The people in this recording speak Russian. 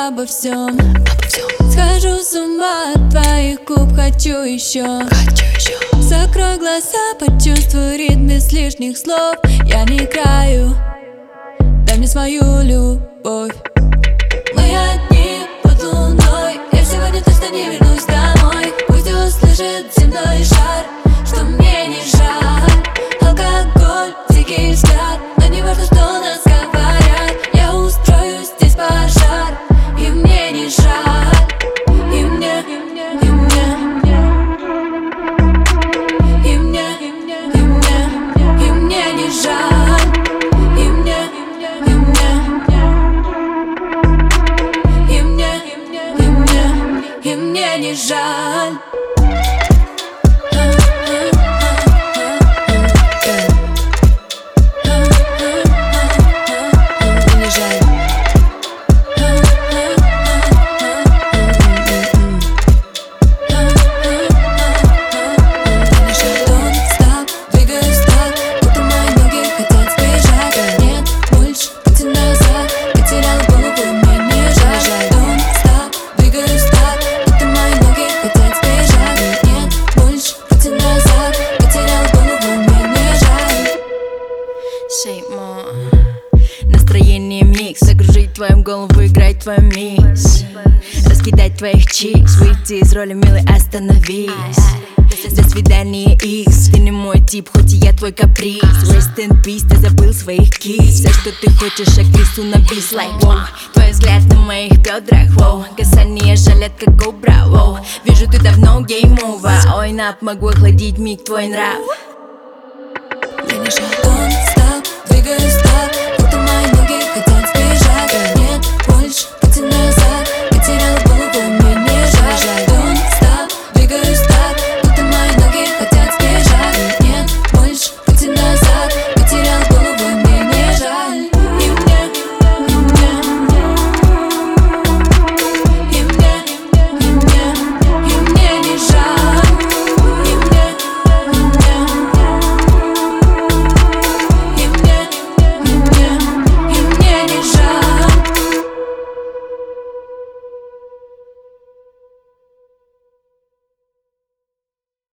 обо всем. Схожу с ума от твоих губ, хочу еще. Закрой глаза, почувствуй ритм без лишних слов. Я не играю, дай мне свою любовь. Мы одни под луной, я сегодня точно не вернусь домой. Пусть услышит земной шар, что мне не жаль. Алкоголь, дикий взгляд, но не важно, что нас говорят. Я устрою здесь пожар, и мне не жаль. И мне не жаль. И мне не жаль. Настроение микс, загружить твою голову, играть твою мисс. Раскидать твоих чикс, выйти из роли, милый, остановись. До свидания, X. Ты не мой тип, хоть и я твой каприз. Rest in peace, ты забыл своих кис. Все, что ты хочешь, актрису на бис. Like, wow. Твой взгляд на моих бедрах, wow. Касание жалят, как кобра, wow. Вижу, ты давно гейм-овер. Ой, нап, могу охладить миг твой нрав.